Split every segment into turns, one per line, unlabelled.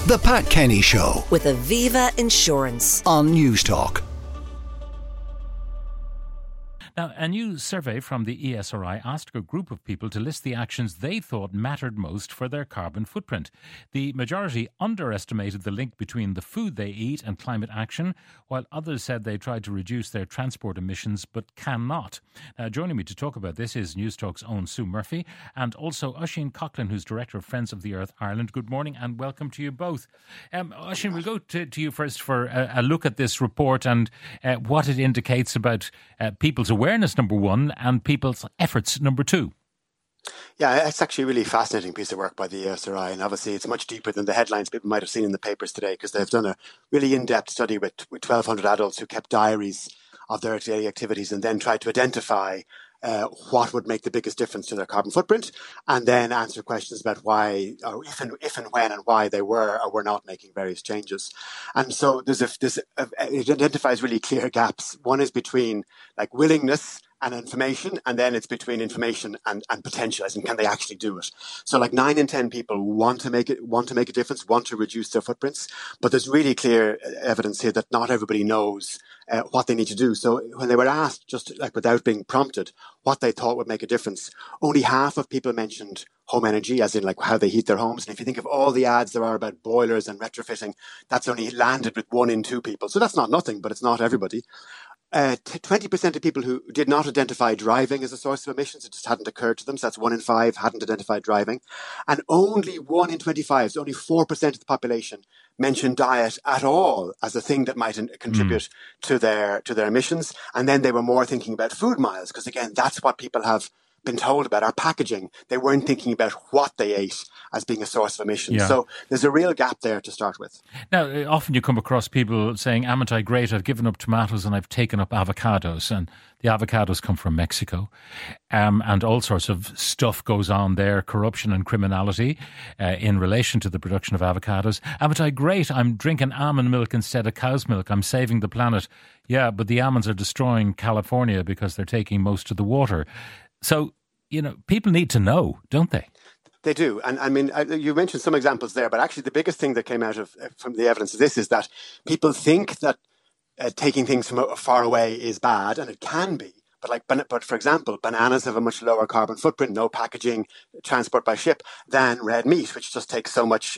The Pat Kenny Show
with Aviva Insurance
on Newstalk.
Now, a new survey from the ESRI asked a group of people to list the actions they thought mattered most for their carbon footprint. The majority underestimated the link between the food they eat and climate action, while others said they tried to reduce their transport emissions but cannot. Joining me to talk about this is Newstalk's own Sue Murphy and also Oisin Coughlin, who's Director of Friends of the Earth Ireland. Good morning and welcome to you both. Oisin, we'll go to you first for a look at this report and what it indicates about people's awareness, number one, and people's efforts, number two.
Yeah, it's actually a really fascinating piece of work by the ESRI, and obviously it's much deeper than the headlines people might have seen in the papers today, because they've done a really in-depth study with 1,200 adults who kept diaries of their daily activities and then tried to identify what would make the biggest difference to their carbon footprint, and then answer questions about why, or if and when and why they were or were not making various changes. And so it identifies really clear gaps. One is between like willingness and information, and then it's between information and potential, as in can they actually do it? So like 9 in 10 people want to make a difference, want to reduce their footprints, but there's really clear evidence here that not everybody knows what they need to do. So when they were asked, just like without being prompted, what they thought would make a difference, only half of people mentioned home energy, as in like how they heat their homes. And if you think of all the ads there are about boilers and retrofitting, that's only landed with 1 in 2 people. So that's not nothing, but it's not everybody. 20% of people who did not identify driving as a source of emissions, it just hadn't occurred to them. So that's 1 in 5 hadn't identified driving. And only 1 in 25, so only 4% of the population mentioned diet at all as a thing that might contribute to their emissions. And then they were more thinking about food miles, because again, that's what people have been told about, our packaging. They weren't thinking about what they ate as being a source of emissions. Yeah. So there's a real gap there to start with. Now,
often you come across people saying, "Amn't I great? I've given up tomatoes and I've taken up avocados." And the avocados come from Mexico. And all sorts of stuff goes on there, corruption and criminality in relation to the production of avocados. "Amn't I great? I'm drinking almond milk instead of cow's milk. I'm saving the planet." Yeah, but the almonds are destroying California because they're taking most of the water. So, people need to know, don't they?
They do. And I mean, you mentioned some examples there, but actually the biggest thing that came out from the evidence of this is that people think that taking things from far away is bad, and it can be. But for example, bananas have a much lower carbon footprint, no packaging, transport by ship, than red meat, which just takes so much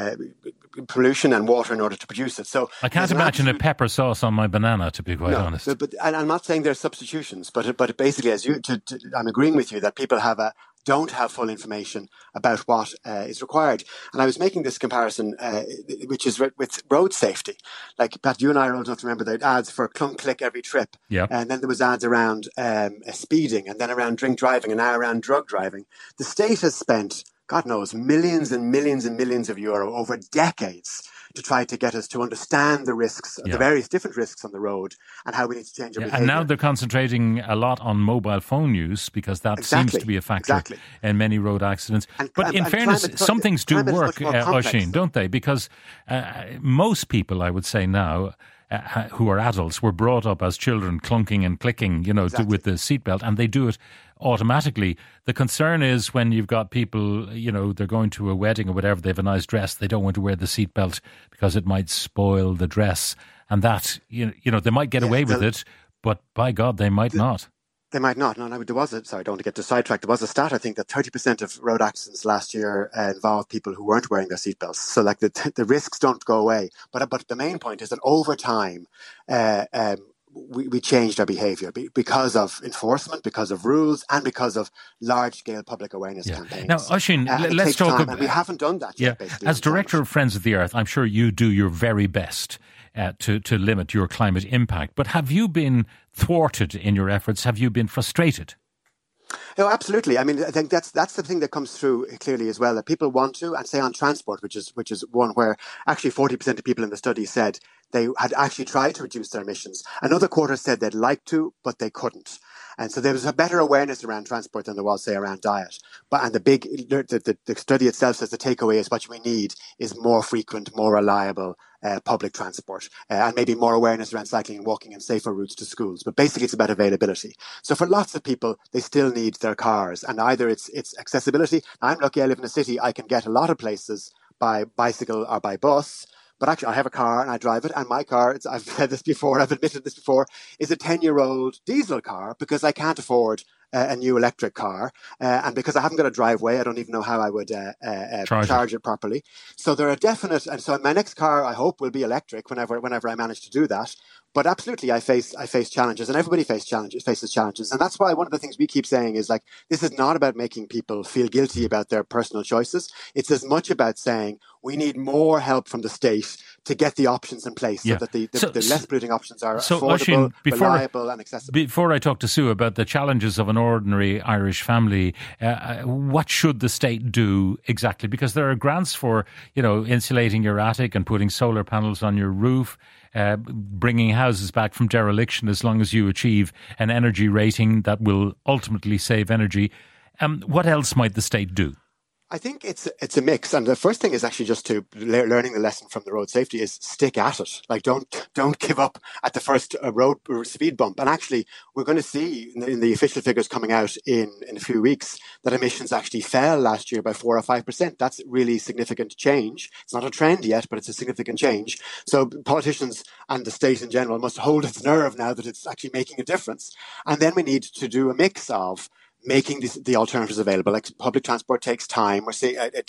pollution and water in order to produce it. So
I can't imagine a pepper sauce on my banana, to be quite honest.
But I'm not saying they're substitutions, but basically, I'm agreeing with you that people don't have full information about what is required. And I was making this comparison, which is with road safety. Like, Pat, you and I are old enough to remember the ads for clunk click every trip.
Yep.
And then there was ads around speeding, and then around drink driving, and now around drug driving. The state has spent, God knows, millions and millions and millions of euro over decades to try to get us to understand the risks, the various different risks on the road, and how we need to change our behaviour.
And now they're concentrating a lot on mobile phone use, because that seems to be a factor in many road accidents. But in fairness, some things do work, Oisin, don't they? Because most people, I would say now, who are adults, were brought up as children clunking and clicking, with the seatbelt, and they do it automatically. The concern is when you've got people, they're going to a wedding or whatever, they have a nice dress, they don't want to wear the seatbelt because it might spoil the dress, and that, they might get away with it, but by God, they might not.
They might not. No, there was sorry, I don't want to get sidetracked. There was a stat, I think, that 30% of road accidents last year involved people who weren't wearing their seatbelts. So like the risks don't go away. But the main point is that over time, we changed our behaviour because of enforcement, because of rules, and because of large-scale public awareness campaigns.
Now, Oisin, let's talk about...
We haven't done that yet,
basically. As Director of Friends of the Earth, I'm sure you do your very best to limit your climate impact. But have you been thwarted in your efforts? Have you been frustrated?
No, absolutely. I mean, I think that's the thing that comes through clearly as well, that people want to, and say on transport, which is one where actually 40% of people in the study said they had actually tried to reduce their emissions. Another quarter said they'd like to, but they couldn't. And so there was a better awareness around transport than there was, say, around diet. The study itself says the takeaway is what we need is more frequent, more reliable public transport, and maybe more awareness around cycling and walking and safer routes to schools. But basically it's about availability. So for lots of people, they still need their cars, and either it's accessibility. I'm lucky I live in a city, I can get a lot of places by bicycle or by bus. But actually, I have a car and I drive it. And my car, I've said this before, I've admitted this before, is a 10-year-old diesel car because I can't afford a new electric car. And because I haven't got a driveway, I don't even know how I would charge it properly. So there are definite, and so my next car, I hope, will be electric whenever I manage to do that. But absolutely, I face challenges, and everybody faces challenges. And that's why one of the things we keep saying is like, this is not about making people feel guilty about their personal choices. It's as much about saying we need more help from the state to get the options in place so that the less polluting options are affordable, reliable and accessible.
Before I talk to Sue about the challenges of an ordinary Irish family, what should the state do exactly? Because there are grants for, insulating your attic and putting solar panels on your roof, bringing houses back from dereliction as long as you achieve an energy rating that will ultimately save energy. What else might the state do?
I think it's a mix, and the first thing is actually just to learning the lesson from the road safety is stick at it. Like don't give up at the first road speed bump. And actually, we're going to see in the official figures coming out in a few weeks that emissions actually fell last year by 4 or 5%. That's really significant change. It's not a trend yet, but it's a significant change. So politicians and the state in general must hold its nerve now that it's actually making a difference. And then we need to do a mix of making the alternatives available. Like public transport takes time. We're seeing it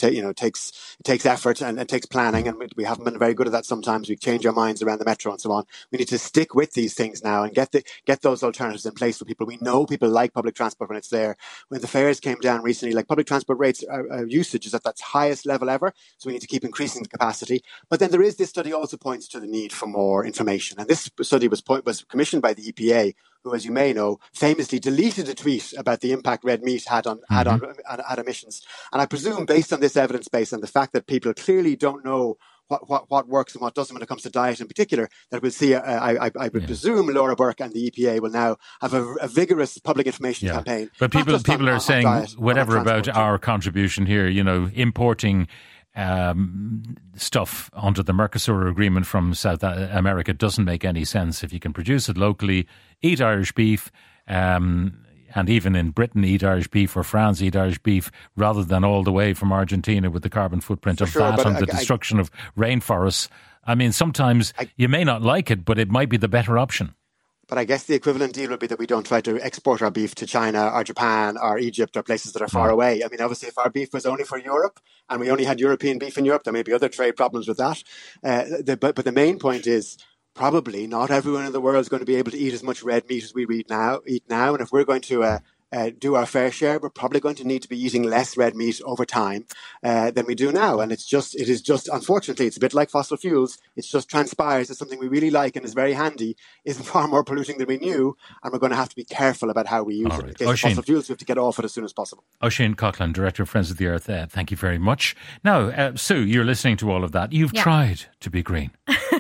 takes effort and it takes planning, and we haven't been very good at that. Sometimes we change our minds around the metro and so on. We need to stick with these things now and get those alternatives in place for people. We know people like public transport when it's there. When the fares came down recently, like public transport rates usage is at that highest level ever. So we need to keep increasing the capacity. But then this study also points to the need for more information. And this study was commissioned by the EPA, who, as you may know, famously deleted a tweet about the impact red meat had on emissions. And I presume, based on this evidence base and the fact that people clearly don't know what works and what doesn't when it comes to diet in particular, that we'll see, I would presume Laura Burke and the EPA will now have a vigorous public information campaign.
But people are saying diet, whatever about our contribution here, importing stuff onto the Mercosur agreement from South America doesn't make any sense. If you can produce it locally, eat Irish beef, and even in Britain eat Irish beef, or France eat Irish beef, rather than all the way from Argentina with the carbon footprint of that and the destruction of rainforests. I mean, sometimes you may not like it, but it might be the better option.
But I guess the equivalent deal would be that we don't try to export our beef to China or Japan or Egypt or places that are far away. I mean, obviously, if our beef was only for Europe and we only had European beef in Europe, there may be other trade problems with that. But the main point is probably not everyone in the world is going to be able to eat as much red meat as we eat now. And if we're going to do our fair share, we're probably going to need to be eating less red meat over time than we do now. And it is just, unfortunately, it's a bit like fossil fuels. It just transpires that something we really like and is very handy is far more polluting than we knew. And we're going to have to be careful about how we use it. In case of fossil fuels, we have to get off it as soon as possible.
Oisin Coughlan, Director of Friends of the Earth, thank you very much. Now, Sue, you're listening to all of that. You've tried to be green.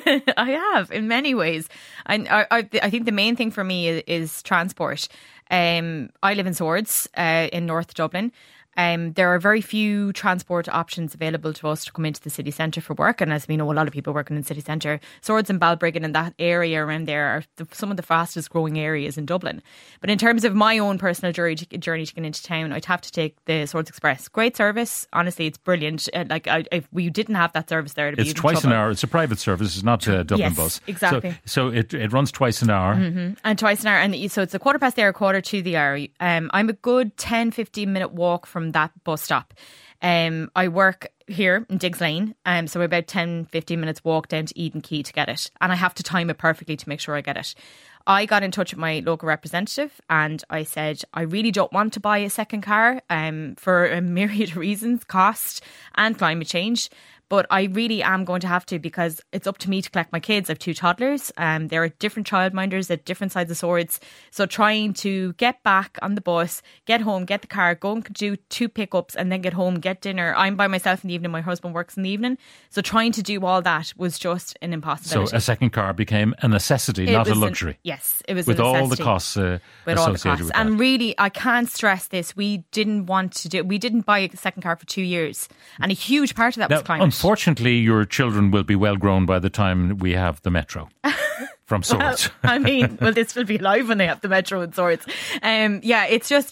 I have, in many ways. I think the main thing for me is transport. I live in Swords in North Dublin. There are very few transport options available to us to come into the city centre for work. And as we know, a lot of people working in city centre, Swords and Balbriggan and that area around there are some of the fastest growing areas in Dublin. But in terms of my own personal journey to get into town, I'd have to take the Swords Express. Great service. Honestly, it's brilliant. If we didn't have that service there, it's twice an hour.
It's a private service. It's not a Dublin bus.
Exactly.
So it runs twice an hour.
Mm-hmm. And twice an hour. And so it's a 1/4 past the hour, 1/4 to the hour. I'm a good 10-15 minute walk from that bus stop. I work here in Diggs Lane, so about 10-15 minutes walk down to Eden Quay to get it, and I have to time it perfectly to make sure I get it. I got in touch with my local representative and I said I really don't want to buy a second car for a myriad of reasons, cost and climate change. But I really am going to have to, because it's up to me to collect my kids. I have 2 toddlers. There are different childminders at different sides of Swords. So trying to get back on the bus, get home, get the car, go and do 2 pickups and then get home, get dinner. I'm by myself in the evening. My husband works in the evening. So trying to do all that was just an impossibility.
So a second car became a necessity, not a luxury.
Yes, it was
with
a necessity.
All the costs associated with that.
And really, I can't stress this. We didn't buy a second car for 2 years. And a huge part of that was climate.
Unfortunately, your children will be well grown by the time we have the metro. from Swords.
Well, this will be live when they have the Metro in Swords. It's just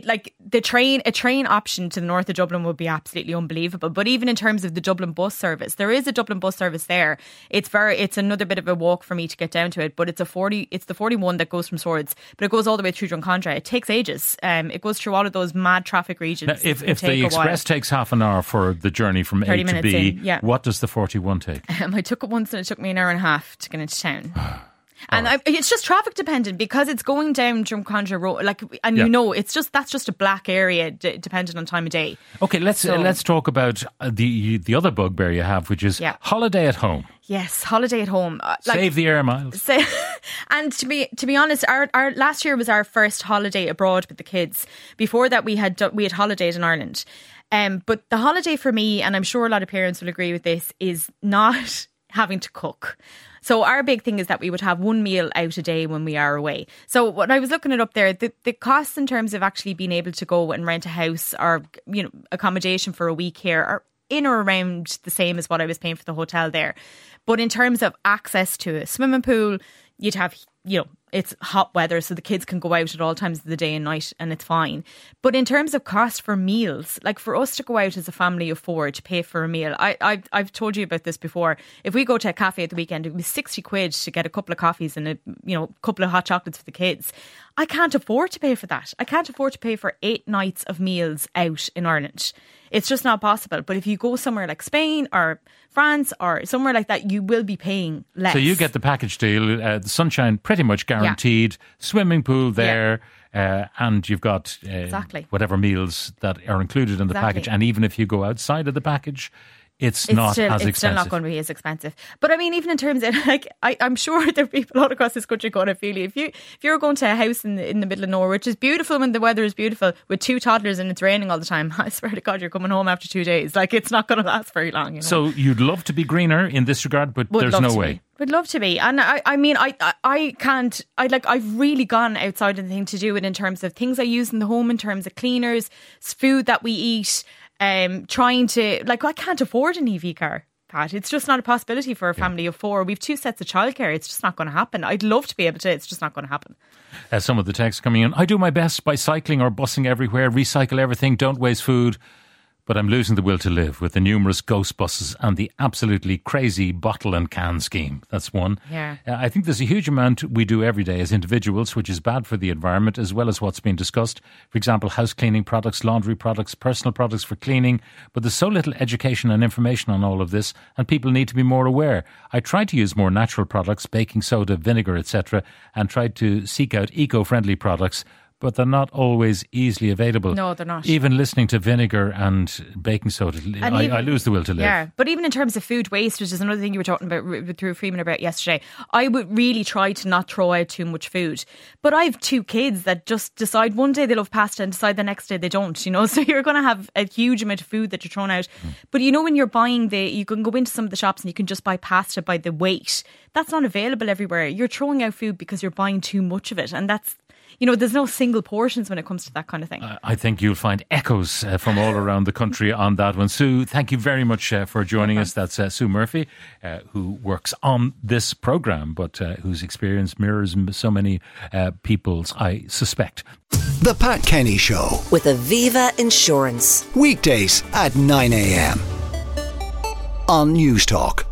a train option to the north of Dublin would be absolutely unbelievable. But even in terms of the Dublin bus service, there is a Dublin bus service there. It's another bit of a walk for me to get down to it, but it's the 41 that goes from Swords, but it goes all the way through Drumcondra. It takes ages. It goes through all of those mad traffic regions.
Now, if the express takes half an hour for the journey from A to B, what does the 41 take?
I took it once and it took me an hour and a half to get into town. And it's just traffic dependent because it's going down Drumcondra Road, that's just a black area dependent on time of day. Okay,
let's talk about the other bugbear you have, which is holiday at home.
Yes, holiday at home.
Save the air miles.
And to be honest, our last year was our first holiday abroad with the kids. Before that, we had holidayed in Ireland. But the holiday for me, and I'm sure a lot of parents will agree with this, is not having to cook. So our big thing is that we would have one meal out a day when we are away. So when I was looking it up there, the costs in terms of actually being able to go and rent a house or, accommodation for a week here are in or around the same as what I was paying for the hotel there. But in terms of access to a swimming pool, you'd have, it's hot weather, so the kids can go out at all times of the day and night and it's fine. But in terms of cost for meals, like for us to go out as a family of four to pay for a meal, I've told you about this before. If we go to a cafe at the weekend, it would be 60 quid to get a couple of coffees and a couple of hot chocolates for the kids. I can't afford to pay for that. I can't afford to pay for 8 nights of meals out in Ireland. It's just not possible. But if you go somewhere like Spain or France or somewhere like that, you will be paying less.
So you get the package deal, the sunshine pretty much guaranteed, swimming pool there, and you've got whatever meals that are included in the package. And even if you go outside of the package, it's not as expensive.
It's still not going to be as expensive. But I mean, even in terms of, I'm sure there are people all across this country going to feel you. If you're going to a house in the middle of nowhere, which is beautiful when the weather is beautiful, with 2 toddlers and it's raining all the time, I swear to God, you're coming home after 2 days. It's not going to last very long.
So you'd love to be greener in this regard, but there's no way.
Would love to be. And I can't, I've really gone outside of the thing to do it in terms of things I use in the home, in terms of cleaners, food that we eat, trying to, I can't afford an EV car, Pat. It's just not a possibility for a family of 4. We've 2 sets of childcare. It's just not going to happen. I'd love to be able to. It's just not going to happen.
Some of the texts coming in. I do my best by cycling or busing everywhere, recycle everything, don't waste food. But I'm losing the will to live with the numerous ghost buses and the absolutely crazy bottle and can scheme. That's one.
Yeah.
I think there's a huge amount we do every day as individuals, which is bad for the environment, as well as what's been discussed. For example, house cleaning products, laundry products, personal products for cleaning. But there's so little education and information on all of this, and people need to be more aware. I tried to use more natural products, baking soda, vinegar, etc., and tried to seek out eco-friendly products, but they're not always easily available.
No, they're not.
Even listening to vinegar and baking soda, I lose the will to live.
Yeah, but even in terms of food waste, which is another thing you were talking about through Freeman about yesterday, I would really try to not throw out too much food. But I have 2 kids that just decide one day they love pasta and decide the next day they don't, So you're going to have a huge amount of food that you're throwing out. But when you're buying you can go into some of the shops and you can just buy pasta by the weight. That's not available everywhere. You're throwing out food because you're buying too much of it. And that's, there's no single portions when it comes to that kind of thing.
I think you'll find echoes from all around the country on that one. Sue, thank you very much for joining us. That's Sue Murphy, who works on this programme, but whose experience mirrors so many people's, I suspect.
The Pat Kenny Show
with Aviva Insurance.
Weekdays at 9 a.m. on News Talk.